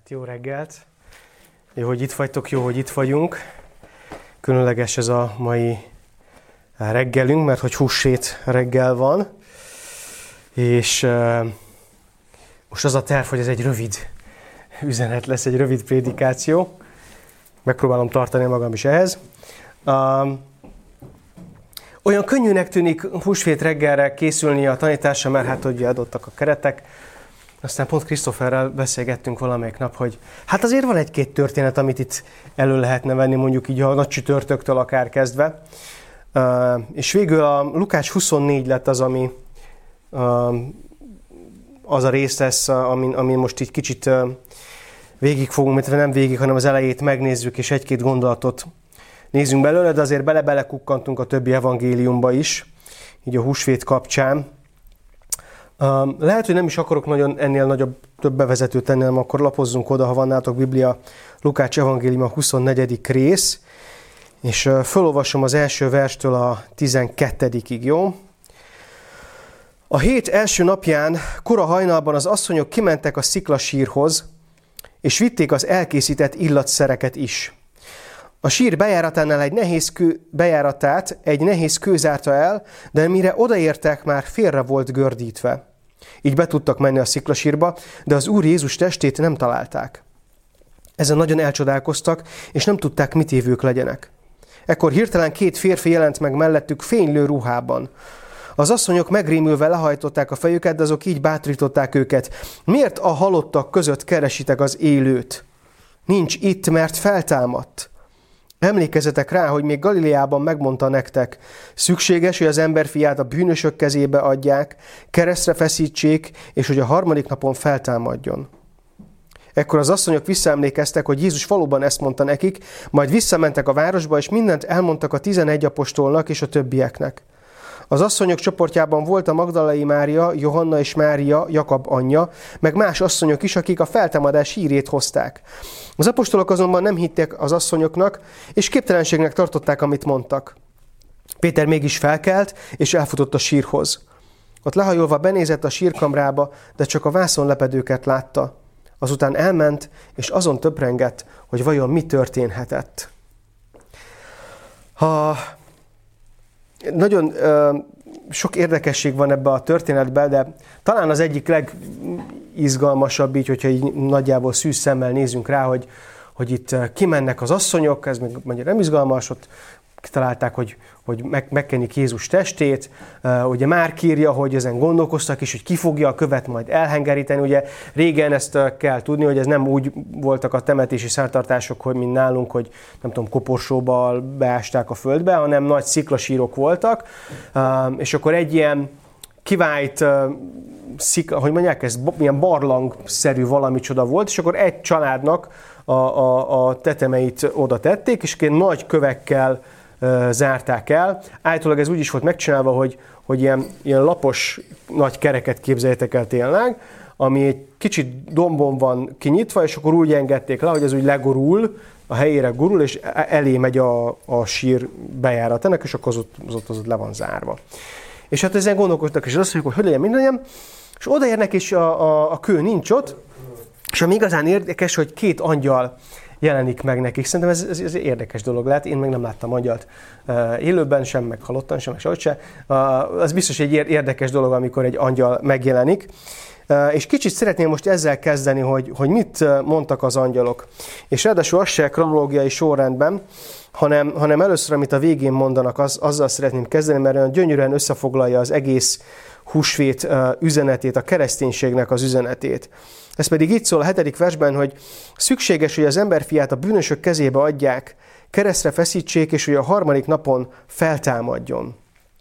Jó reggelt! Jó, hogy itt vagytok, jó, hogy itt vagyunk. Különleges ez a mai reggelünk, mert hogy húsvét reggel van. És most az a terv, hogy ez egy rövid üzenet lesz, egy rövid prédikáció. Megpróbálom tartani magam is ehhez. Olyan könnyűnek tűnik húsvét reggelre készülni a tanításra, mert hát ugye adottak a keretek. Aztán pont Krisztóferrel beszélgettünk valamelyik nap, hogy hát azért van egy-két történet, amit itt elő lehetne venni, mondjuk így a nagy csütörtöktől akár kezdve. És végül a Lukács 24 lett az, ami az a rész lesz, amin most így kicsit végig fogunk, mert nem végig, hanem az elejét megnézzük, és egy-két gondolatot nézzünk belőle, de azért belekukkantunk a többi evangéliumba is, így a húsvét kapcsán. Lehet, hogy nem is akarok ennél több bevezetőt tenni, hanem akkor lapozzunk oda, ha van nálatok Biblia, Lukács evangélium a 24. rész, és felolvasom az első verstől a 12-ig, jó? A hét első napján, kora hajnalban az asszonyok kimentek a sziklasírhoz, és vitték az elkészített illatszereket is. A sír bejáratánál egy nehéz kő zárta el, de mire odaértek, már félre volt gördítve. Így be tudtak menni a sziklasírba, de az Úr Jézus testét nem találták. Ezen nagyon elcsodálkoztak, és nem tudták, mit évők legyenek. Ekkor hirtelen két férfi jelent meg mellettük fénylő ruhában. Az asszonyok megrémülve lehajtották a fejüket, de azok így bátorították őket. Miért a halottak között keresitek az élőt? Nincs itt, mert feltámadt. Emlékezzetek rá, hogy még Galileában megmondta nektek, szükséges, hogy az emberfiát a bűnösök kezébe adják, keresztre feszítsék, és hogy a harmadik napon feltámadjon. Ekkor az asszonyok visszaemlékeztek, hogy Jézus valóban ezt mondta nekik, majd visszamentek a városba, és mindent elmondtak a 11 apostolnak és a többieknek. Az asszonyok csoportjában volt a Magdalai Mária, Johanna és Mária, Jakab anyja, meg más asszonyok is, akik a feltámadás hírét hozták. Az apostolok azonban nem hittek az asszonyoknak, és képtelenségnek tartották, amit mondtak. Péter mégis felkelt, és elfutott a sírhoz. Ott lehajolva benézett a sírkamrába, de csak a vászonlepedőket látta. Azután elment, és azon töprengett, hogy vajon mi történhetett. Nagyon sok érdekesség van ebben a történetben, de talán az egyik legizgalmasabb, így, hogyha így nagyjából szűz szemmel nézünk rá, hogy itt kimennek az asszonyok, ez még mennyire nem izgalmas, ott kitalálták, hogy megkenik Jézus testét. Ugye Márk írja, hogy ezen gondolkoztak is, hogy ki fogja a követ majd elhengeríteni. Ugye régen ezt kell tudni, hogy ez nem úgy voltak a temetési szertartások, hogy mint nálunk, hogy nem tudom, koporsóval beásták a földbe, hanem nagy sziklasírok voltak. És akkor egy ilyen kivált, hogy mondják, ez ilyen barlangszerű valamicsoda volt, és akkor egy családnak a tetemeit oda tették, és nagy kövekkel zárták el. Állítólag ez úgy is volt megcsinálva, hogy ilyen lapos nagy kereket képzeljétek el tényleg, ami egy kicsit dombon van kinyitva, és akkor úgy engedték le, hogy ez úgy legurul, a helyére gurul, és elé megy a sír bejáratának, és akkor az ott le van zárva. És hát ezen gondolkodtak, és azt mondjuk, hogy legyen mindenem, és odaérnek, és a kő nincs ott, és ami igazán érdekes, hogy két angyal jelenik meg nekik. Szerintem ez érdekes dolog lehet. Én meg nem láttam angyalt élőben, sem meg halottan, sem meg sehogy se. Az biztos egy érdekes dolog, amikor egy angyal megjelenik. És kicsit szeretném most ezzel kezdeni, hogy mit mondtak az angyalok. És ráadásul az se kronológiai sorrendben, hanem először, amit a végén mondanak, azzal szeretném kezdeni, mert olyan gyönyörűen összefoglalja az egész húsvét üzenetét, a kereszténységnek az üzenetét. Ez pedig így szól a 7. versben, hogy szükséges, hogy az emberfiát a bűnösök kezébe adják, keresztre feszítsék, és hogy a harmadik napon feltámadjon.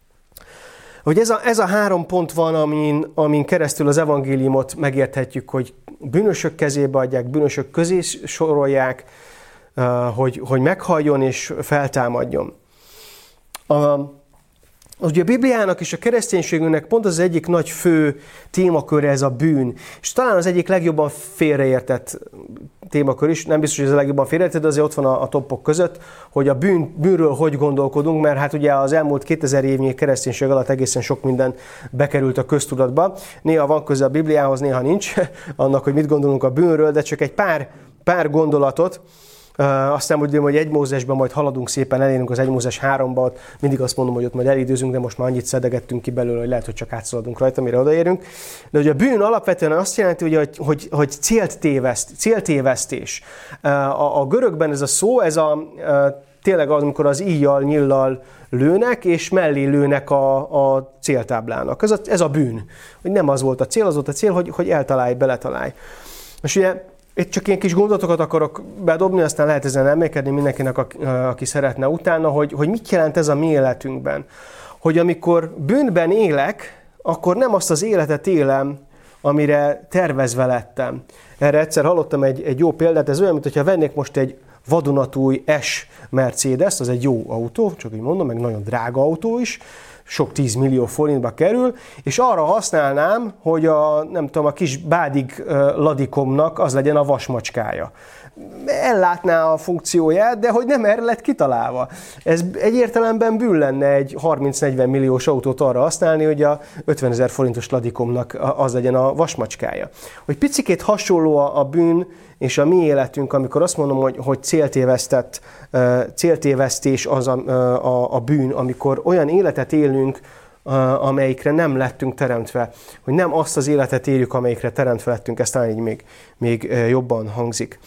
Hogy ez a 3 pont van, amin keresztül az evangéliumot megérthetjük, hogy bűnösök kezébe adják, bűnösök közé sorolják, hogy meghalljon és feltámadjon. Ugye a Bibliának és a kereszténységünknek pont az egyik nagy fő témaköre ez a bűn. És talán az egyik legjobban félreértett témakör is, nem biztos, hogy ez a legjobban félreértett, de azért ott van a toppok között, hogy a bűnről hogy gondolkodunk, mert hát ugye az elmúlt 2000 évnyi kereszténység alatt egészen sok minden bekerült a köztudatba. Néha van köze a Bibliához, néha nincs, annak, hogy mit gondolunk a bűnről, de csak egy pár gondolatot. Aztán mondom, hogy 1 Mózesben majd haladunk szépen, elérünk az 1 Mózes 3-ba, mindig azt mondom, hogy ott majd elidőzünk, de most már annyit szedegettünk ki belőle, hogy lehet, hogy csak átszaladunk rajta, mire odaérünk. De ugye a bűn alapvetően azt jelenti, hogy céltévesztés. A görögben ez a szó, tényleg az, amikor az íjjal, nyillal lőnek, és mellé lőnek a céltáblának. Ez a bűn. Hogy nem az volt a cél, az volt a cél, hogy eltalálj, beletalálj. És ugye itt csak ilyen kis gondolatokat akarok bedobni, aztán lehet ezen elmélkedni mindenkinek, aki szeretne utána, hogy mit jelent ez a mi életünkben. Hogy amikor bűnben élek, akkor nem azt az életet élem, amire tervezve lettem. Erre egyszer hallottam egy jó példát, ez olyan, mintha vennék most egy vadonatúj S Mercedes, az egy jó autó, csak így mondom, meg nagyon drága autó is, sok 10 millió forintba kerül, és arra használnám, hogy a kis bádig ladikomnak az legyen a vasmacskája. Ellátná a funkcióját, de hogy nem erre lett kitalálva. Ez egy értelemben bűn lenne egy 30-40 milliós autót arra használni, hogy a 50 000 forintos ladikomnak az legyen a vasmacskája. Hogy picikét hasonló a bűn és a mi életünk, amikor azt mondom, hogy céltévesztés az a bűn, amikor olyan életet élünk, amelyikre nem lettünk teremtve, hogy nem azt az életet éljük, amelyikre teremtve lettünk, ez talán így még jobban hangzik.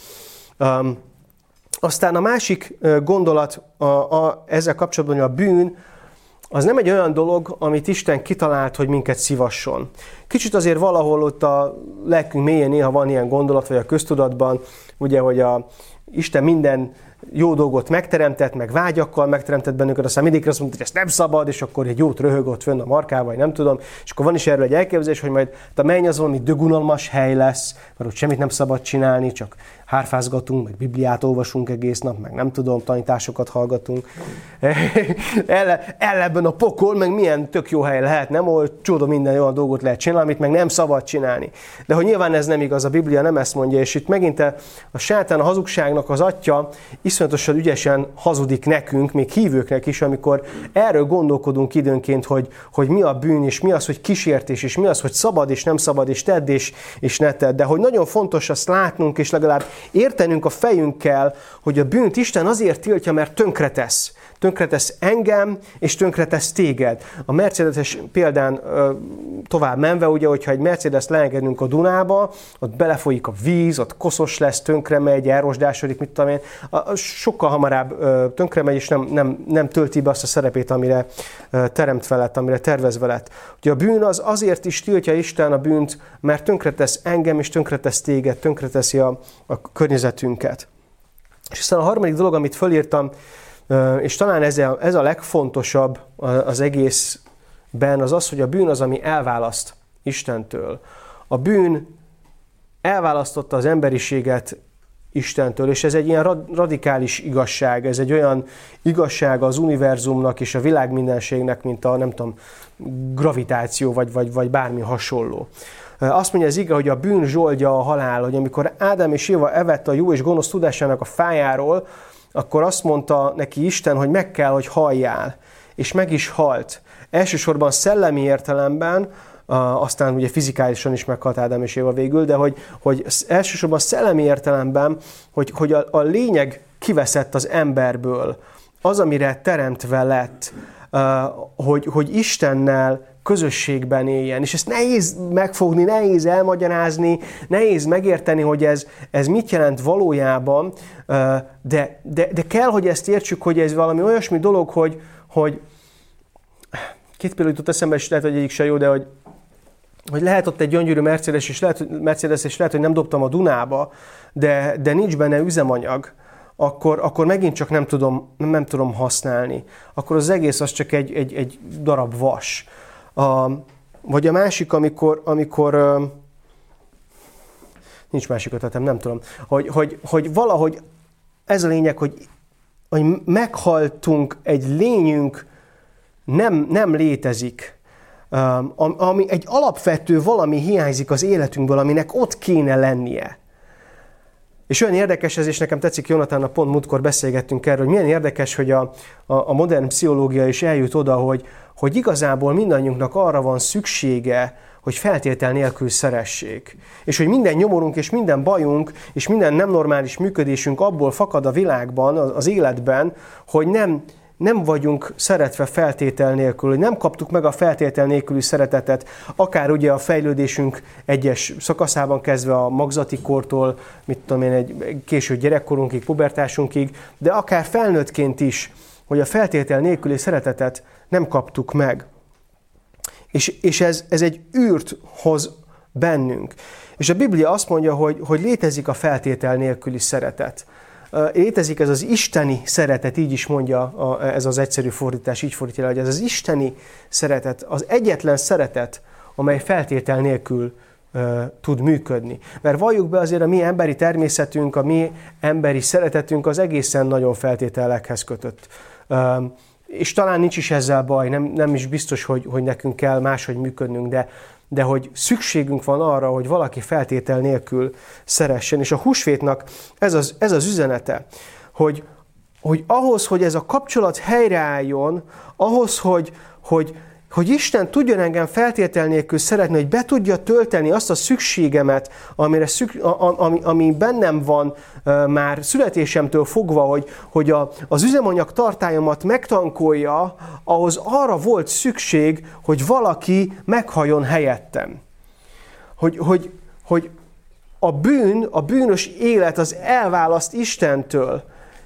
Aztán a másik gondolat ezzel kapcsolatban, hogy a bűn az nem egy olyan dolog, amit Isten kitalált, hogy minket szívasson. Kicsit azért valahol ott a lelkünk mélyén néha van ilyen gondolat, vagy a köztudatban, ugye, hogy Isten minden jó dolgot megteremtett, meg vágyakkal megteremtett bennünket, aztán mindig azt mondta, hogy ezt nem szabad, és akkor egy jót röhög ott fönn a markával, vagy nem tudom, és akkor van is erről egy elképzelés, hogy majd a menny az valami dögunalmas hely lesz, mert ott semmit nem szabad csinálni, csak hárfázgatunk, meg Bibliát olvasunk egész nap, meg nem tudom, tanításokat hallgatunk. Ebben a pokol, meg milyen tök jó hely lehet, nem? Ahol csoda minden olyan dolgot lehet csinálni, amit meg nem szabad csinálni. De hogy nyilván ez nem igaz, a Biblia nem ezt mondja, és itt megint a sátán, a hazugságnak az atya iszonyatosan ügyesen hazudik nekünk, még hívőknek is, amikor erről gondolkodunk időnként, hogy mi a bűn, és mi az, hogy kísértés, és mi az, hogy szabad és nem szabad, és tedd és ne tedd. De hogy nagyon fontos azt látnunk, és legalább értenünk a fejünkkel, hogy a bűnt Isten azért tiltja, mert tönkretesz. Tönkretesz engem, és tönkretesz téged. A Mercedes példán tovább menve, ugye, hogyha egy Mercedes leengedünk a Dunába, ott belefolyik a víz, ott koszos lesz, tönkre megy, elrosdásodik, mit tudom én, sokkal hamarabb tönkre megy, és nem tölti be azt a szerepét, amire teremtve lett, amire tervezve lett. Ugye a bűn az azért is tiltja Isten a bűnt, mert tönkretesz engem, és tönkretesz téged, tönkreteszi a környezetünket. És aztán a harmadik dolog, amit fölírtam, és talán ez a legfontosabb az egészben, az, hogy a bűn az, ami elválaszt Istentől. A bűn elválasztotta az emberiséget Istentől, és ez egy ilyen radikális igazság, ez egy olyan igazság az univerzumnak és a világmindenségnek, mint a, nem tudom, gravitáció, vagy bármi hasonló. Azt mondja az ige, hogy a bűn zsoldja a halál, hogy amikor Ádám és Éva evett a jó és gonosz tudásának a fájáról, akkor azt mondta neki Isten, hogy meg kell, hogy halljál. És meg is halt. Elsősorban szellemi értelemben, aztán ugye fizikálisan is meghalt Ádám és Éva végül, de hogy elsősorban szellemi értelemben, hogy a lényeg kiveszett az emberből, az, amire teremtve lett, hogy Istennel közösségben éljen. És ezt nehéz megfogni, nehéz elmagyarázni, nehéz megérteni, hogy ez mit jelent valójában, de kell, hogy ezt értsük, hogy ez valami olyasmi dolog, hogy két például jutott eszembe, és lehet, hogy egyik se jó, de hogy lehet ott egy gyöngyörű Mercedes, és lehet, hogy nem dobtam a Dunába, de nincs benne üzemanyag, akkor megint csak nem tudom használni. Akkor az egész az csak egy darab vas. Vagy a másik, amikor nincs másik ötletem, nem tudom, hogy valahogy ez a lényeg, hogy meghaltunk egy lényünknek nem létezik, ami egy alapvető valami hiányzik az életünkből, aminek ott kéne lennie. És olyan érdekes ez, és nekem tetszik, Jonatánnal pont múltkor beszélgettünk erről, hogy milyen érdekes, hogy a modern pszichológia is eljut oda, hogy igazából mindannyiunknak arra van szüksége, hogy feltétel nélkül szeressék. És hogy minden nyomorunk, és minden bajunk, és minden nem normális működésünk abból fakad a világban, az életben, hogy nem vagyunk szeretve feltétel nélkül, hogy nem kaptuk meg a feltétel nélküli szeretetet, akár ugye a fejlődésünk egyes szakaszában kezdve a magzati kortól, egy késő gyerekkorunkig, pubertásunkig, de akár felnőttként is, hogy a feltétel nélküli szeretetet nem kaptuk meg. És ez egy űrt hoz bennünk. És a Biblia azt mondja, hogy létezik a feltétel nélküli szeretet. Létezik ez az isteni szeretet, így is mondja ez az egyszerű fordítás, így fordítja, hogy ez az isteni szeretet, az egyetlen szeretet, amely feltétel nélkül tud működni. Mert valljuk be azért a mi emberi természetünk, a mi emberi szeretetünk az egészen nagyon feltételekhez kötött. És talán nincs is ezzel baj, nem is biztos, hogy nekünk kell máshogy működnünk, de hogy szükségünk van arra, hogy valaki feltétel nélkül szeressen. És a húsvétnak ez az üzenete, hogy ahhoz, hogy ez a kapcsolat helyreálljon, ahhoz, hogy Isten tudjon engem feltétel nélkül szeretni, hogy be tudja tölteni azt a szükségemet, ami bennem van már születésemtől fogva, hogy az üzemanyag tartályomat megtankolja, ahhoz arra volt szükség, hogy valaki meghaljon helyettem. Hogy a bűnös élet az elválaszt Istentől,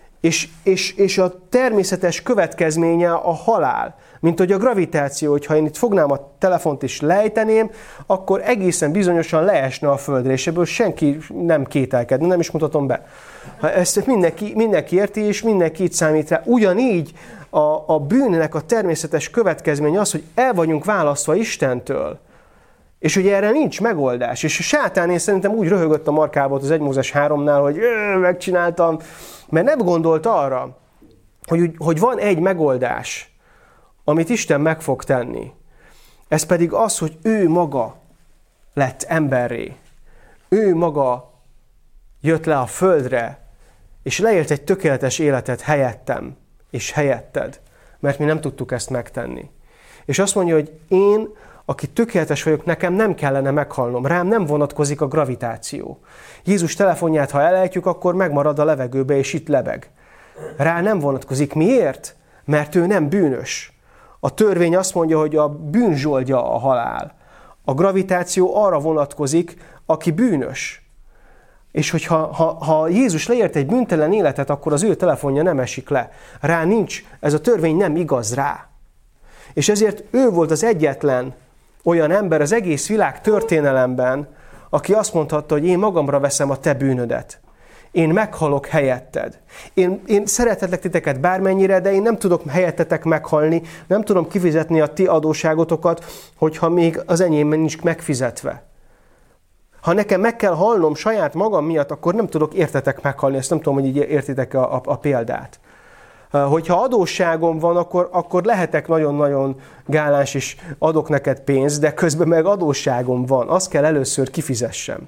és a természetes következménye a halál. Mint hogy a gravitáció, hogyha én itt fognám a telefont és lejteném, akkor egészen bizonyosan leesne a földre, és ebből senki nem kételkedne, nem is mutatom be. Ezt mindenki érti, és mindenki itt számít rá. Ugyanígy a bűnnek a természetes következménye az, hogy el vagyunk választva Istentől. És ugye erre nincs megoldás. És a sátán én szerintem úgy röhögött a markába az 1 Mózes 3-nál, hogy megcsináltam, mert nem gondolt arra, hogy van egy megoldás, amit Isten meg fog tenni. Ez pedig az, hogy ő maga lett emberré. Ő maga jött le a földre, és leélt egy tökéletes életet helyettem, és helyetted, mert mi nem tudtuk ezt megtenni. És azt mondja, hogy én, aki tökéletes vagyok, nekem nem kellene meghalnom. Rám nem vonatkozik a gravitáció. Jézus telefonját, ha elejtjük, akkor megmarad a levegőbe, és itt lebeg. Rá nem vonatkozik. Miért? Mert ő nem bűnös. A törvény azt mondja, hogy a bűn zsoldja a halál. A gravitáció arra vonatkozik, aki bűnös. És hogyha Jézus leért egy bűntelen életet, akkor az ő telefonja nem esik le. Rá nincs, ez a törvény nem igaz rá. És ezért ő volt az egyetlen olyan ember az egész világ történelemben, aki azt mondhatta, hogy én magamra veszem a te bűnödet. Én meghalok helyetted. Én szeretetlek titeket bármennyire, de én nem tudok helyettetek meghalni, nem tudom kifizetni a ti adósságotokat, hogyha még az enyém nincs megfizetve. Ha nekem meg kell halnom saját magam miatt, akkor nem tudok értetek meghalni. Ezt nem tudom, hogy így értitek a példát. Hogyha adósságom van, akkor lehetek nagyon-nagyon gáláns, és adok neked pénzt, de közben meg adósságom van. Azt kell először kifizessem.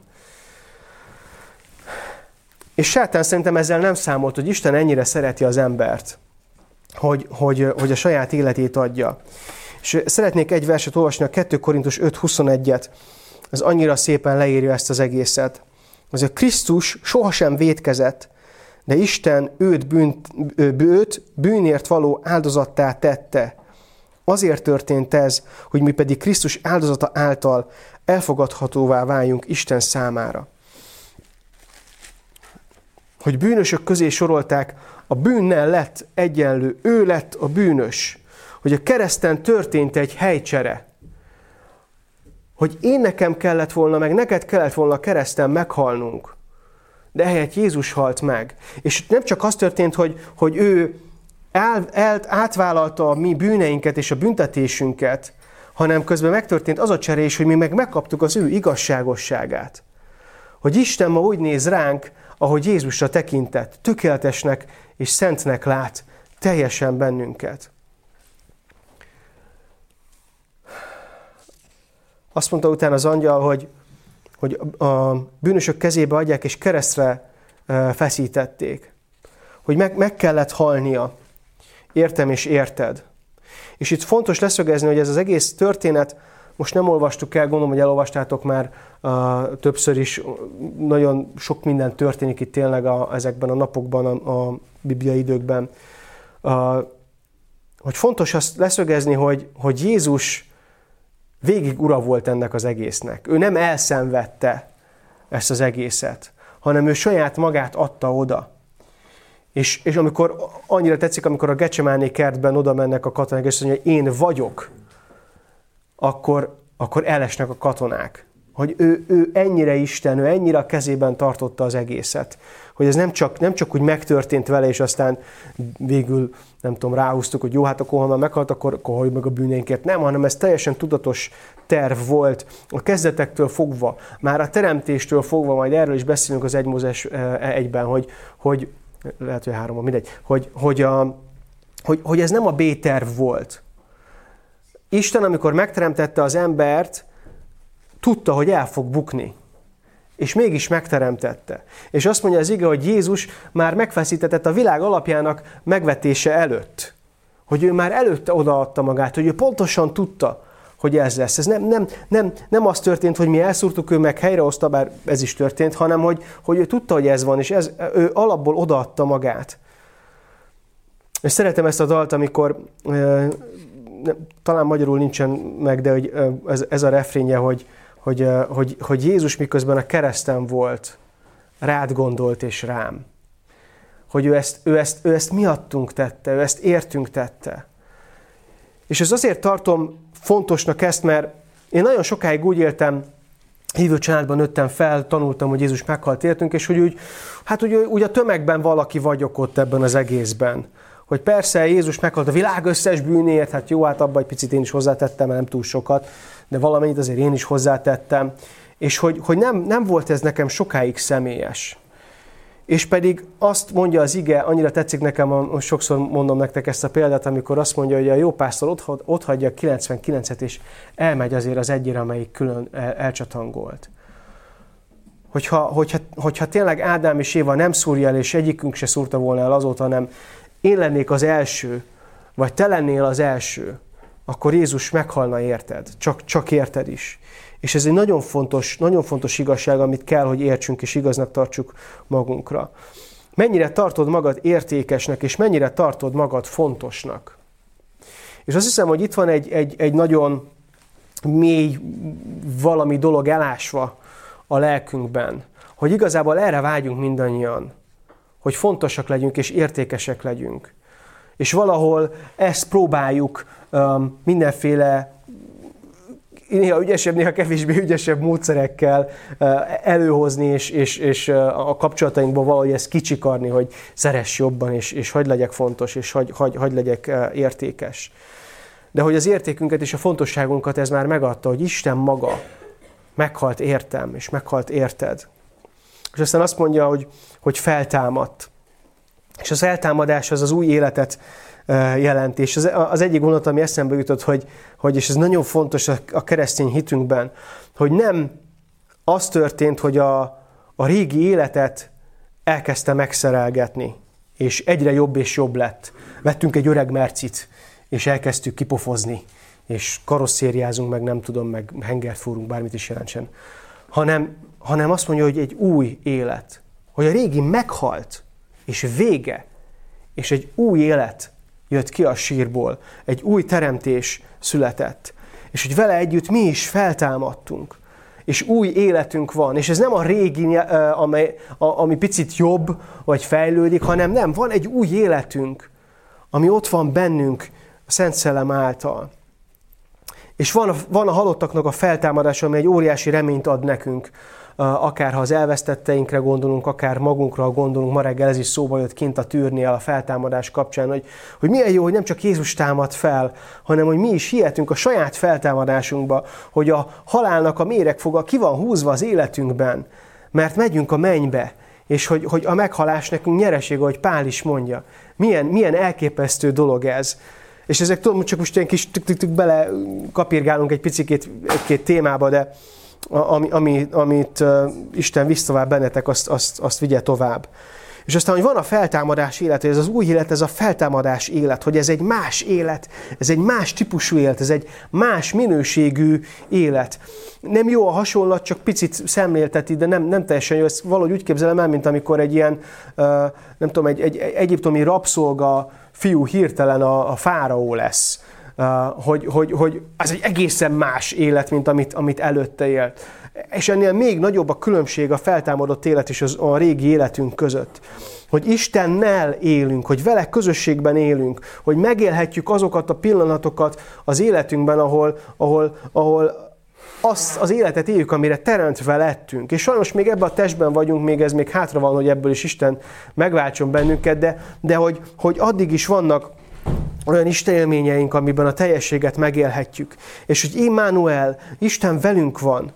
És sátán szerintem ezzel nem számolt, hogy Isten ennyire szereti az embert, hogy a saját életét adja. És szeretnék egy verset olvasni, a 2 Korintus 5.21-et. Ez annyira szépen leírja ezt az egészet. Az a Krisztus sohasem vétkezett, de Isten őt bűnért való áldozattá tette. Azért történt ez, hogy mi pedig Krisztus áldozata által elfogadhatóvá váljunk Isten számára. Hogy bűnösök közé sorolták, a bűnnel lett egyenlő, ő lett a bűnös. Hogy a kereszten történt egy helycsere. Hogy én nekem kellett volna, meg neked kellett volna a kereszten meghalnunk. De ehelyett Jézus halt meg. És nem csak az történt, hogy ő átvállalta a mi bűneinket és a büntetésünket, hanem közben megtörtént az a csere is, hogy mi megkaptuk az ő igazságosságát. Hogy Isten ma úgy néz ránk, ahogy Jézusra tekintett, tökéletesnek és szentnek lát teljesen bennünket. azt mondta utána az angyal, hogy a bűnösök kezébe adják, és keresztre feszítették. Hogy meg kellett halnia. Értem és érted. És itt fontos leszögezni, hogy ez az egész történet, most nem olvastuk el, gondolom, hogy elolvastátok már többször is, nagyon sok minden történik itt tényleg ezekben a napokban, a bibliai időkben. Hogy fontos azt leszögezni, hogy Jézus végig ura volt ennek az egésznek. Ő nem elszenvedte ezt az egészet, hanem ő saját magát adta oda. És amikor annyira tetszik, amikor a Gecsemáné kertben oda mennek a katonák, és mondja, hogy én vagyok, akkor elesnek a katonák. Hogy ő ennyire Isten, ő ennyire a kezében tartotta az egészet. Hogy ez nem csak úgy megtörtént vele, és aztán végül, nem tudom, ráhúztuk, hogy jó, hát akkor ha már meghalt, akkor halljuk meg a bűneinkért. Nem, hanem ez teljesen tudatos terv volt. A kezdetektől fogva, már a teremtéstől fogva, majd erről is beszélünk az 1 Mózes 1-ben, hogy lehet, hogy 3-ban, mindegy, hogy ez nem a B-terv volt. Isten, amikor megteremtette az embert, tudta, hogy el fog bukni. És mégis megteremtette. És azt mondja az ige, hogy Jézus már megfeszítetett a világ alapjának megvetése előtt. Hogy ő már előtte odaadta magát, hogy ő pontosan tudta, hogy ez lesz. Ez nem az történt, hogy mi elszúrtuk, ő meg helyrehozta, bár ez is történt, hanem hogy ő tudta, hogy ez van, és ő alapból odaadta magát. És szeretem ezt a dalt, amikor talán magyarul nincsen meg, de hogy ez a refrénje, hogy Jézus miközben a kereszten volt, rád gondolt és rám. Hogy ő ezt miattunk tette, ő ezt értünk tette. És ez azért tartom fontosnak ezt, mert én nagyon sokáig úgy éltem, hívő családban nőttem fel, tanultam, hogy Jézus meghalt értünk, és hogy úgy a tömegben valaki vagyok ott ebben az egészben. Hogy persze Jézus meghalt a világ összes bűnéért, hát jó, hát abban egy picit én is hozzátettem, nem túl sokat, de valamennyit azért én is hozzátettem. És hogy nem volt ez nekem sokáig személyes. És pedig azt mondja az ige, annyira tetszik nekem, sokszor mondom nektek ezt a példát, amikor azt mondja, hogy a jó pásztor ott hagyja a 99-et, és elmegy azért az egyére, amelyik külön elcsatangolt. Hogyha tényleg Ádám és Éva nem szúrja el, és egyikünk se szúrta volna el azóta, hanem én lennék az első, vagy te lennél az első, akkor Jézus meghalna érted, csak érted is. És ez egy nagyon fontos igazság, amit kell, hogy értsünk és igaznak tartsuk magunkra. Mennyire tartod magad értékesnek, és mennyire tartod magad fontosnak. És azt hiszem, hogy itt van egy nagyon mély valami dolog elásva a lelkünkben, hogy igazából erre vágyunk mindannyian, hogy fontosak legyünk és értékesek legyünk. És valahol ezt próbáljuk mindenféle néha ügyesebb, néha kevésbé ügyesebb módszerekkel előhozni, és a kapcsolatainkban valahogy ezt kicsikarni, hogy szeress jobban, és hadd legyek fontos, és hadd legyek értékes. De hogy az értékünket és a fontosságunkat ez már megadta, hogy Isten maga meghalt értem, és meghalt érted. És aztán azt mondja, hogy feltámadt. És az eltámadás az új életet jelent. És az egyik gondolat, ami eszembe jutott, hogy és ez nagyon fontos a keresztény hitünkben, hogy nem az történt, hogy a régi életet elkezdte megszerelgetni, és egyre jobb és jobb lett. Vettünk egy öreg mercit, és elkezdtük kipofozni, és karosszériázunk, meg nem tudom, meg hengert fúrunk, bármit is jelentsen. Hanem azt mondja, hogy egy új élet. Hogy a régi meghalt, és vége, és egy új élet jött ki a sírból, egy új teremtés született. És hogy vele együtt mi is feltámadtunk, és új életünk van. És ez nem a régi, ami picit jobb, vagy fejlődik, hanem nem, van egy új életünk, ami ott van bennünk a Szent Szellem által. És van a halottaknak a feltámadása, ami egy óriási reményt ad nekünk, akár ha az elvesztetteinkre gondolunk, akár magunkra gondolunk, ma reggel ez is szóba jött kint a tűrnél a feltámadás kapcsán, hogy milyen jó, hogy nem csak Jézus támad fel, hanem hogy mi is hihetünk a saját feltámadásunkba, hogy a halálnak a méregfoga ki van húzva az életünkben, mert megyünk a mennybe, és hogy a meghalás nekünk nyereség, ahogy Pál is mondja. Milyen elképesztő dolog ez. És ezek tudom, csak most ilyen kis bele kapirgálunk egy picikét egy-két témába, de amit Isten visz tovább bennetek, azt vigye tovább. És aztán, hogy van a feltámadás élet, hogy ez az új élet, ez a feltámadás élet, hogy ez egy más élet, ez egy más típusú élet, ez egy más minőségű élet. Nem jó a hasonlat, csak picit szemlélteti, de nem teljesen jó. Ezt valahogy úgy képzelem el, mint amikor egy ilyen, nem tudom, egy egyiptomi rabszolga fiú hirtelen a fáraó lesz. Hogy ez egy egészen más élet, mint amit előtte élt. És ennél még nagyobb a különbség a feltámadott élet és a régi életünk között. Hogy Istennel élünk, hogy vele közösségben élünk, hogy megélhetjük azokat a pillanatokat az életünkben, ahol azt az életet éljük, amire teremtve lettünk. És sajnos még ebben a testben vagyunk, még ez még hátra van, hogy ebből is Isten megváltson bennünket, de hogy addig is vannak olyan Isten élményeink, amiben a teljességet megélhetjük. És hogy Immanuel, Isten velünk van,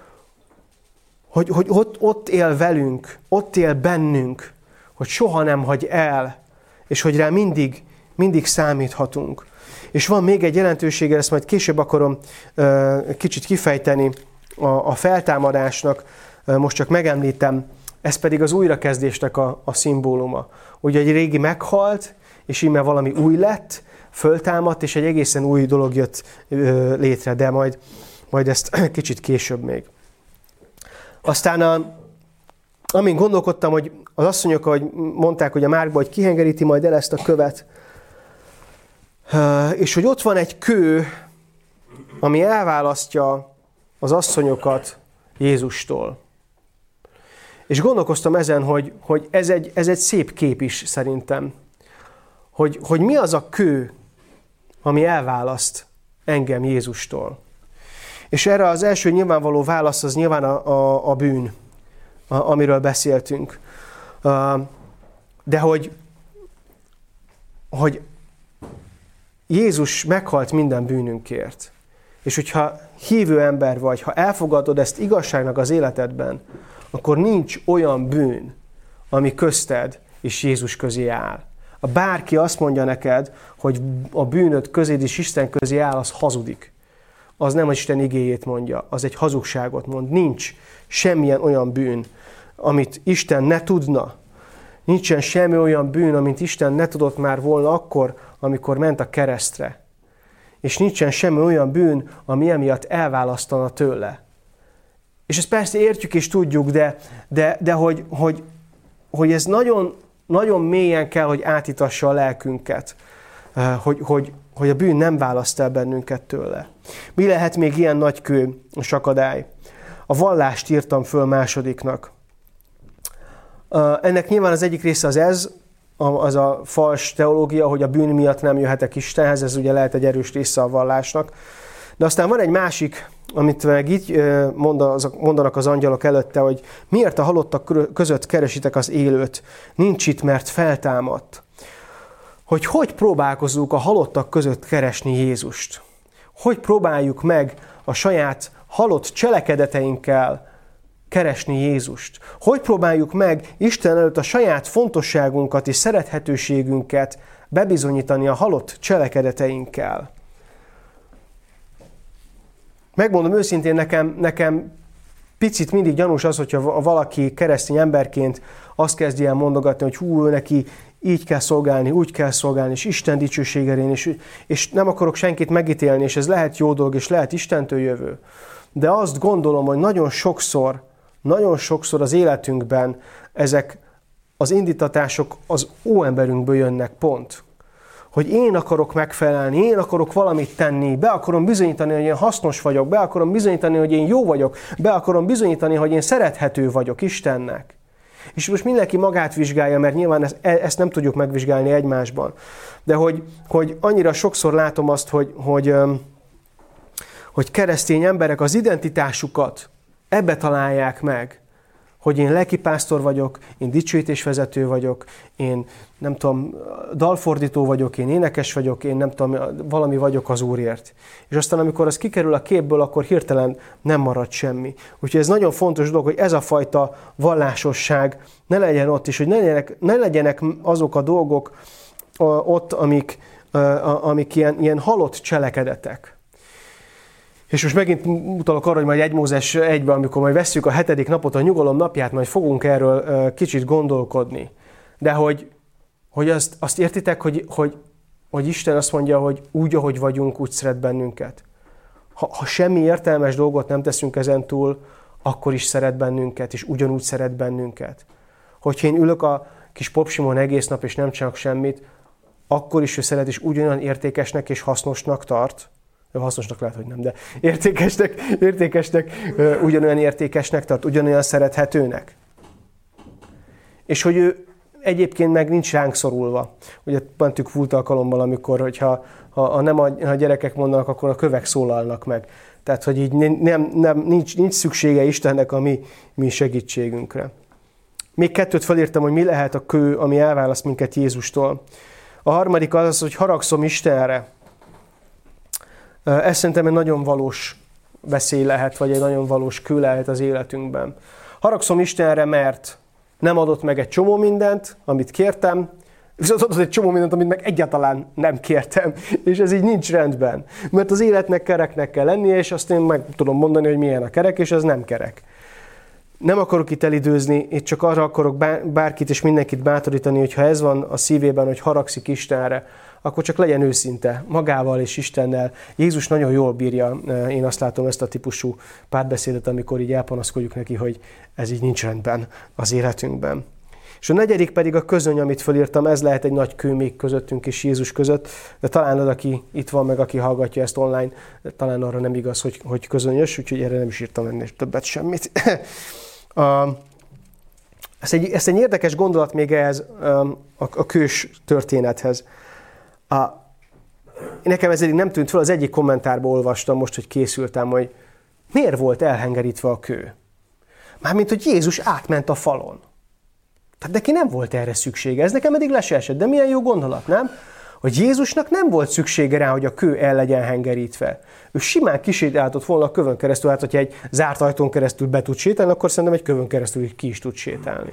hogy ott él velünk, ott él bennünk, hogy soha nem hagy el, és hogy rá mindig számíthatunk. És van még egy jelentősége, ezt majd később akarom kicsit kifejteni a feltámadásnak, most csak megemlítem, ez pedig az újrakezdésnek a szimbóluma. Ugye egy régi meghalt, és íme valami új lett, föltámadt, és egy egészen új dolog jött létre, de majd ezt kicsit később még. Aztán amin gondolkodtam, hogy az asszonyok, ahogy mondták, hogy a Márkban, hogy kihengeríti majd el ezt a követ, és hogy ott van egy kő, ami elválasztja az asszonyokat Jézustól. És gondolkoztam ezen, hogy ez egy szép kép is szerintem. Hogy mi az a kő, ami elválaszt engem Jézustól. És erre az első nyilvánvaló válasz az nyilván a bűn, amiről beszéltünk. De hogy Jézus meghalt minden bűnünkért. És hogyha hívő ember vagy, ha elfogadod ezt igazságnak az életedben, akkor nincs olyan bűn, ami közted és Jézus közé áll. Ha bárki azt mondja neked, hogy a bűnöd közéd és Isten közé áll, az hazudik. Az nem az Isten igéjét mondja, az egy hazugságot mond. Nincs semmilyen olyan bűn, amit Isten ne tudna. Nincsen semmi olyan bűn, amit Isten ne tudott már volna akkor, amikor ment a keresztre. És nincsen semmi olyan bűn, ami emiatt elválasztana tőle. És ezt persze értjük és tudjuk, de hogy ez nagyon, nagyon mélyen kell, hogy átitassa a lelkünket, hogy a bűn nem választ el bennünket tőle. Mi lehet még ilyen nagy kő és akadály? A vallást írtam föl másodiknak. Ennek nyilván az egyik része az a fals teológia, hogy a bűn miatt nem jöhetek Istenhez, ez ugye lehet egy erős része a vallásnak. De aztán van egy másik, amit meg így mondanak az angyalok előtte, hogy miért a halottak között keresitek az élőt, nincs itt, mert feltámadt. Hogy próbálkozunk a halottak között keresni Jézust? Hogy próbáljuk meg a saját halott cselekedeteinkkel keresni Jézust? Hogy próbáljuk meg Isten előtt a saját fontosságunkat és szerethetőségünket bebizonyítani a halott cselekedeteinkkel? Megmondom őszintén, nekem picit mindig gyanús az, hogyha valaki keresztény emberként azt kezdi el mondogatni, hogy hú, neki így kell szolgálni, úgy kell szolgálni, és Isten dicsőségére, és nem akarok senkit megítélni, és ez lehet jó dolog, és lehet Istentől jövő. De azt gondolom, hogy nagyon sokszor az életünkben ezek az indítatások az óemberünkből jönnek pont. Hogy én akarok megfelelni, én akarok valamit tenni, be akarom bizonyítani, hogy én hasznos vagyok, be akarom bizonyítani, hogy én jó vagyok, be akarom bizonyítani, hogy én szerethető vagyok Istennek. És most mindenki magát vizsgálja, mert nyilván ezt nem tudjuk megvizsgálni egymásban. De hogy annyira sokszor látom azt, hogy keresztény emberek az identitásukat ebbe találják meg, hogy én lelkipásztor vagyok, én dicsőítésvezető vagyok, én nem tudom, dalfordító vagyok, én énekes vagyok, én nem tudom, valami vagyok az Úrért. És aztán amikor az kikerül a képből, akkor hirtelen nem marad semmi. Úgyhogy ez nagyon fontos dolog, hogy ez a fajta vallásosság ne legyen ott, és hogy ne legyenek azok a dolgok ott, amik ilyen halott cselekedetek. És most megint utalok arra, hogy majd 1 Mózes 1-ben, amikor majd vesszük a 7. napot, a nyugalom napját, majd fogunk erről kicsit gondolkodni. De hogy azt értitek, hogy Isten azt mondja, hogy úgy, ahogy vagyunk, úgy szeret bennünket. Ha semmi értelmes dolgot nem teszünk ezen túl, akkor is szeret bennünket, és ugyanúgy szeret bennünket. Hogyha én ülök a kis Popsimon egész nap, és nem csinálok semmit, akkor is ő szeret, és ugyanolyan értékesnek és hasznosnak tart. Hasznosnak lehet, hogy nem, de értékesnek, ugyanolyan értékesnek tart, ugyanolyan szerethetőnek. És hogy ő egyébként meg nincs ránk szorulva. Ugye mentük múlt alkalommal, amikor, hogyha nem a gyerekek mondanak, akkor a kövek szólalnak meg. Tehát, hogy így nincs szüksége Istennek a mi segítségünkre. Még 2 felírtam, hogy mi lehet a kő, ami elválaszt minket Jézustól. A harmadik az, hogy haragszom Istenre. Ez szerintem egy nagyon valós veszély lehet, vagy egy nagyon valós kő lehet az életünkben. Haragszom Istenre, mert nem adott meg egy csomó mindent, amit kértem, viszont adott egy csomó mindent, amit meg egyáltalán nem kértem, és ez így nincs rendben. Mert az életnek kereknek kell lennie, és azt én meg tudom mondani, hogy milyen a kerek, és az nem kerek. Nem akarok itt elidőzni, itt csak arra akarok bárkit és mindenkit bátorítani, hogy ha ez van a szívében, hogy haragszik Istenre, akkor csak legyen őszinte magával és Istennel. Jézus nagyon jól bírja, én azt látom, ezt a típusú párbeszédet, amikor így elpanaszkodjuk neki, hogy ez így nincs rendben az életünkben. És a 4. pedig a közöny, amit felírtam, ez lehet egy nagy kő még közöttünk és Jézus között, de talán az, aki itt van, meg aki hallgatja ezt online, talán arra nem igaz, hogy közönyös, úgyhogy erre nem is írtam ennél többet semmit. Ez egy érdekes gondolat még ehhez a kős történethez. Nekem ez eddig nem tűnt fel, az egyik kommentárban olvastam most, hogy készültem, hogy miért volt elhengerítve a kő? Mármint, hogy Jézus átment a falon. Tehát neki nem volt erre szüksége. Ez nekem eddig le se esett, de milyen jó gondolat, nem? Hogy Jézusnak nem volt szüksége rá, hogy a kő el legyen hengerítve. Ő simán kisétáltott volna a kövön keresztül, hát hogyha egy zárt ajtón keresztül be tud sétálni, akkor szerintem egy kövön keresztül ki is tud sétálni.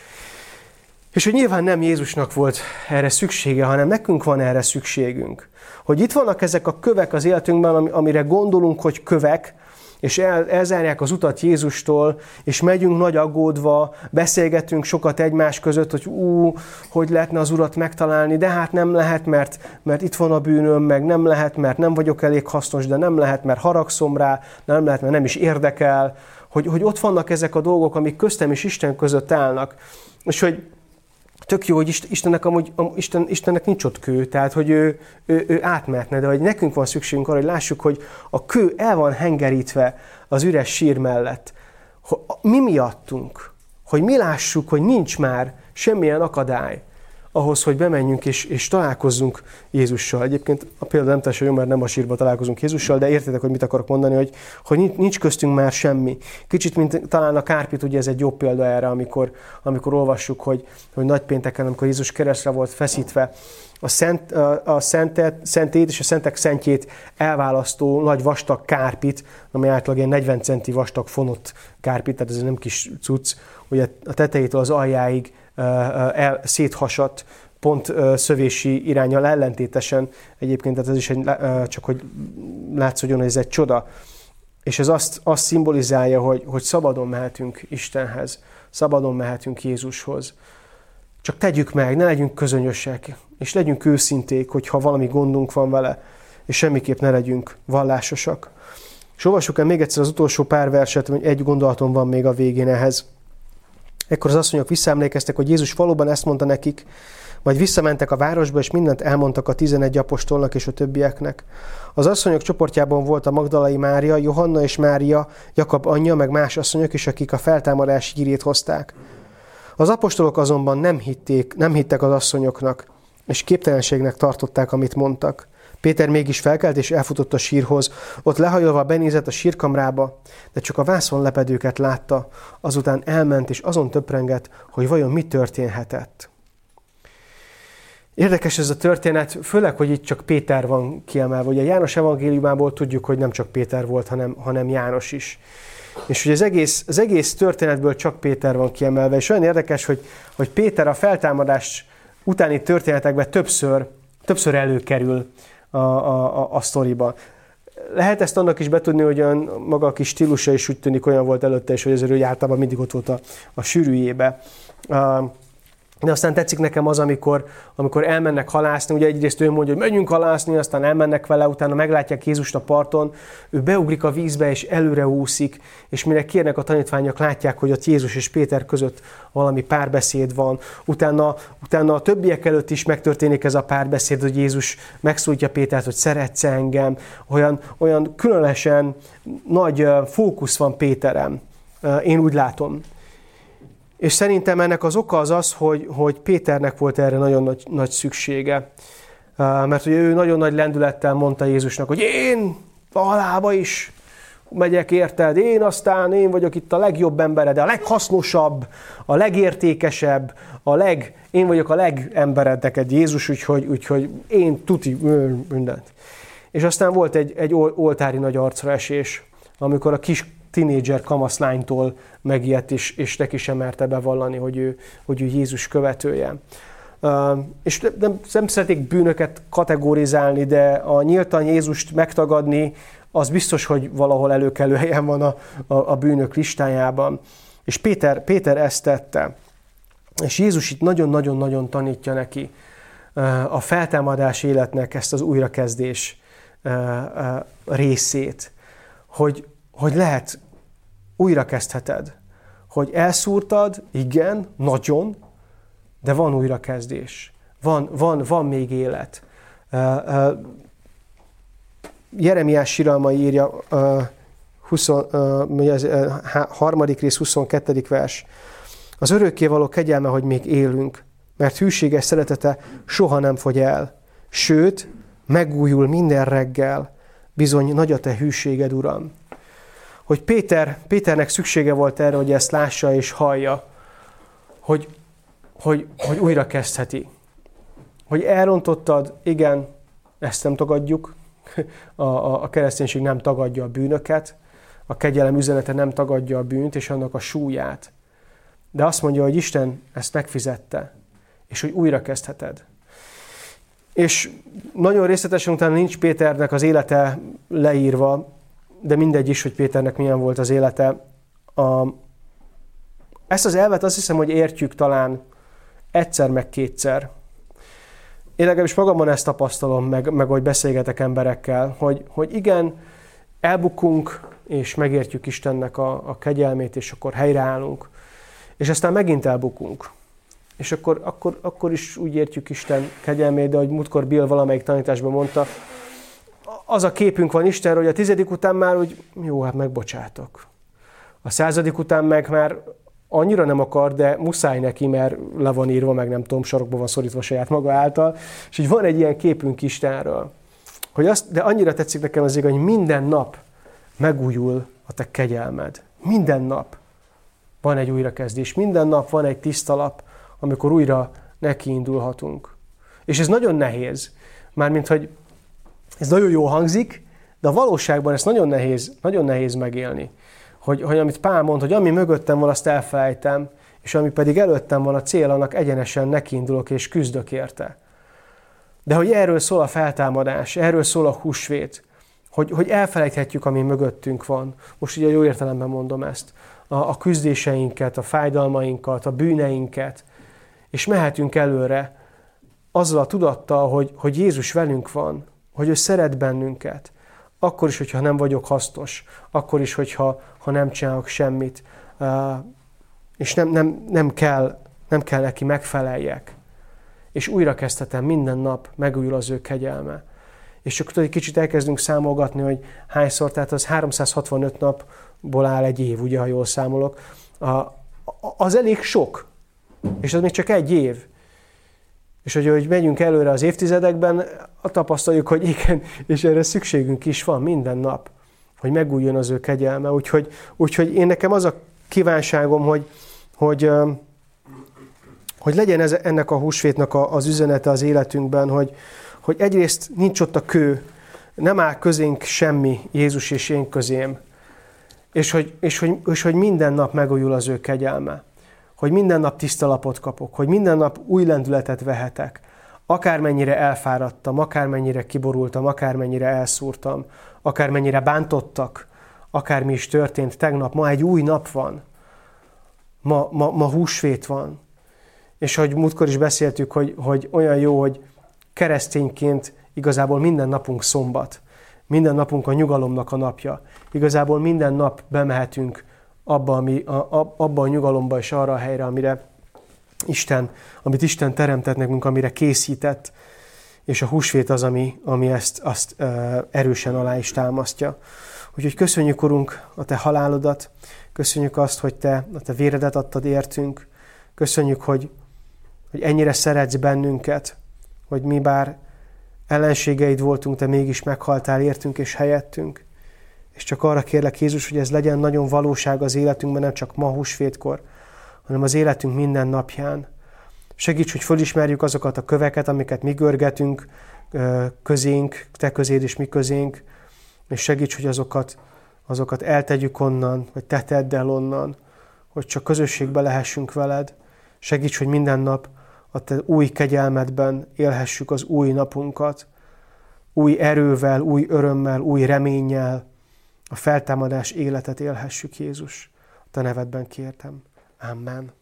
És hogy nyilván nem Jézusnak volt erre szüksége, hanem nekünk van erre szükségünk. Hogy itt vannak ezek a kövek az életünkben, amire gondolunk, hogy kövek, és elzárják az utat Jézustól, és megyünk nagy aggódva, beszélgetünk sokat egymás között, hogy hogy lehetne az Urat megtalálni, de hát nem lehet, mert itt van a bűnöm, meg nem lehet, mert nem vagyok elég hasznos, de nem lehet, mert haragszom rá, nem lehet, mert nem is érdekel, hogy ott vannak ezek a dolgok, amik köztem és Isten között állnak. És hogy tök jó, hogy Istennek nincs ott kő, tehát hogy ő átmehetne, de hogy nekünk van szükségünk arra, hogy lássuk, hogy a kő el van hengerítve az üres sír mellett. Mi miattunk, hogy mi lássuk, hogy nincs már semmilyen akadály ahhoz, hogy bemenjünk és találkozzunk Jézussal. Egyébként a példa nem teljesen jó, mert nem a sírba találkozunk Jézussal, de értitek, hogy mit akarok mondani, hogy nincs köztünk már semmi. Kicsit, mint talán a Kárpit, ugye ez egy jobb példa erre, amikor olvassuk, hogy nagypénteken, amikor Jézus keresztre volt feszítve, a szentét és a szentek szentjét elválasztó nagy vastag kárpit, ami általában ilyen 40 centi vastag fonott kárpit, tehát ez nem kis cucc, ugye a tetejétől az aljáig széthasadt, pont szövési iránnyal ellentétesen egyébként, tehát ez is csak hogy látszódjon, hogy ez egy csoda. És ez azt szimbolizálja, hogy szabadon mehetünk Istenhez, szabadon mehetünk Jézushoz. Csak tegyük meg, ne legyünk közönyösek, és legyünk őszinték, hogyha valami gondunk van vele, és semmiképp ne legyünk vallásosak. És olvassuk el még egyszer az utolsó pár verset, hogy egy gondolatom van még a végén ehhez. Ekkor az asszonyok visszaemlékeztek, hogy Jézus valóban ezt mondta nekik, majd visszamentek a városba, és mindent elmondtak a 11 apostolnak és a többieknek. Az asszonyok csoportjában volt a Magdalai Mária, Johanna és Mária, Jakab anyja, meg más asszonyok is, akik a feltámadás hírét hozták. Az apostolok azonban nem hittek az asszonyoknak, és képtelenségnek tartották, amit mondtak. Péter mégis felkelt és elfutott a sírhoz, ott lehajolva benézett a sírkamrába, de csak a vászonlepedőket látta, azután elment és azon töprengett, hogy vajon mi történhetett. Érdekes ez a történet, főleg, hogy itt csak Péter van kiemelve. Ugye a János evangéliumából tudjuk, hogy nem csak Péter volt, hanem János is. És hogy az egész történetből csak Péter van kiemelve, és olyan érdekes, hogy Péter a feltámadás utáni történetekben többször többször előkerül a sztoriba. Lehet ezt annak is betudni, hogy maga a kis stílusa is úgy tűnik olyan volt előtte, és hogy ezért ő általában mindig ott volt a sűrűjébe. De aztán tetszik nekem az, amikor elmennek halászni, ugye egyrészt ő mondja, hogy menjünk halászni, aztán elmennek vele, utána meglátják Jézust a parton, ő beugrik a vízbe és előre úszik, és mire kérnek a tanítványok, látják, hogy ott Jézus és Péter között valami párbeszéd van. Utána a többiek előtt is megtörténik ez a párbeszéd, hogy Jézus megszólítja Pétert, hogy szeretsz engem. Olyan különösen nagy fókusz van Péteren. Én úgy látom. És szerintem ennek az oka az, hogy Péternek volt erre nagyon nagy szüksége. Mert ugye ő nagyon nagy lendülettel mondta Jézusnak, hogy én a halálba is megyek érted, én vagyok itt a legjobb embered, a leghasznosabb, a legértékesebb, én vagyok a legembered neked, Jézus, úgyhogy én tuti mindent. És aztán volt egy oltári nagy arcraesés, amikor a kis tinédzser kamaszlánytól megijedt, és neki sem merte bevallani, hogy ő Jézus követője. És nem szeretnék bűnöket kategorizálni, de a nyíltan Jézust megtagadni, az biztos, hogy valahol előkelő helyen van a bűnök listájában. És Péter ezt tette. És Jézus itt nagyon-nagyon-nagyon tanítja neki a feltámadás életnek ezt az újrakezdés részét, hogy lehet, újrakezdheted. Hogy elszúrtad, igen, nagyon, de van újrakezdés. Van még élet. Jeremiás síralma írja, 3. rész, 22. vers. Az örökkévaló kegyelme, hogy még élünk, mert hűséges szeretete soha nem fogy el. Sőt, megújul minden reggel. Bizony nagy a te hűséged, Uram. Hogy Péternek szüksége volt erre, hogy ezt lássa és hallja, hogy újra kezdheti. Hogy elrontottad, igen, ezt nem tagadjuk, a kereszténység nem tagadja a bűnöket, a kegyelem üzenete nem tagadja a bűnt és annak a súlyát. De azt mondja, hogy Isten ezt megfizette, és hogy újra kezdheted. És nagyon részletesen utána nincs Péternek az élete leírva, de mindegy is, hogy Péternek milyen volt az élete. Ezt az elvet azt hiszem, hogy értjük talán egyszer meg kétszer. Én legalábbis magamon ezt tapasztalom, meg hogy beszélgetek emberekkel, hogy igen, elbukunk, és megértjük Istennek a kegyelmét, és akkor helyreállunk. És aztán megint elbukunk. És akkor is úgy értjük Isten kegyelmét, de ahogy múltkor Bill valamelyik tanításban mondta, az a képünk van Istenről, hogy a 10. után már úgy, jó, hát megbocsátok. A 100. után meg már annyira nem akar, de muszáj neki, mert le van írva, meg nem tudom, sarokba van szorítva saját maga által. És így van egy ilyen képünk Istenről. De annyira tetszik nekem az hogy minden nap megújul a te kegyelmed. Minden nap van egy újrakezdés. Minden nap van egy tiszta lap, amikor újra nekiindulhatunk. És ez nagyon nehéz. Mármint, hogy ez nagyon jó hangzik, de a valóságban ezt nagyon nehéz megélni. Hogy amit Pál mond, hogy ami mögöttem van, azt elfelejtem, és ami pedig előttem van a cél, annak egyenesen nekiindulok és küzdök érte. De hogy erről szól a feltámadás, erről szól a húsvét, hogy elfelejthetjük, ami mögöttünk van. Most ugye jó értelemben mondom ezt. A küzdéseinket, a fájdalmainkat, a bűneinket, és mehetünk előre azzal a tudattal, hogy Jézus velünk van, hogy ő szeret bennünket. Akkor is, hogyha nem vagyok hasznos, akkor is, hogyha nem csinálok semmit, és nem kell neki megfeleljek. És újra kezdhetem, minden nap megújul az ő kegyelme. És akkor egy kicsit elkezdünk számolgatni, hogy hányszor, tehát az 365 napból áll egy év, ugye, ha jól számolok. Az elég sok, és az még csak egy év. És hogy megyünk előre az évtizedekben, tapasztaljuk, hogy igen, és erre szükségünk is van minden nap, hogy megújjon az ő kegyelme. Úgyhogy én nekem az a kívánságom, hogy legyen ennek a húsvétnak az üzenete az életünkben, hogy egyrészt nincs ott a kő, nem áll közénk semmi Jézus és én közém, és hogy minden nap megújul az ő kegyelme. Hogy minden nap tiszta lapot kapok, hogy minden nap új lendületet vehetek. akármennyire elfáradtam, akármennyire kiborultam, akármennyire elszúrtam, akármennyire bántottak, akármi is történt tegnap, ma egy új nap van. Ma húsvét van. És ahogy múltkor is beszéltük, hogy olyan jó, hogy keresztényként igazából minden napunk szombat. Minden napunk a nyugalomnak a napja. Igazából minden nap bemehetünk abba a nyugalomba és arra a helyre, amit Isten teremtett nekünk, amire készített, és a húsvét az, ami azt erősen alá is támasztja. Úgyhogy köszönjük, Urunk, a Te halálodat, köszönjük azt, hogy Te a Te véredet adtad értünk, köszönjük, hogy ennyire szeretsz bennünket, hogy mi bár ellenségeid voltunk, Te mégis meghaltál értünk és helyettünk. És csak arra kérlek, Jézus, hogy ez legyen nagyon valóság az életünkben, nem csak ma húsvétkor, hanem az életünk minden napján. Segíts, hogy fölismerjük azokat a köveket, amiket mi görgetünk közénk, Te közéd és mi közénk, és segíts, hogy azokat eltegyük onnan, vagy Te tedd el onnan, hogy csak közösségbe lehessünk veled. Segíts, hogy minden nap a Te új kegyelmedben élhessük az új napunkat, új erővel, új örömmel, új reménnyel, a feltámadás életet élhessük, Jézus. A Te nevedben kértem. Amen.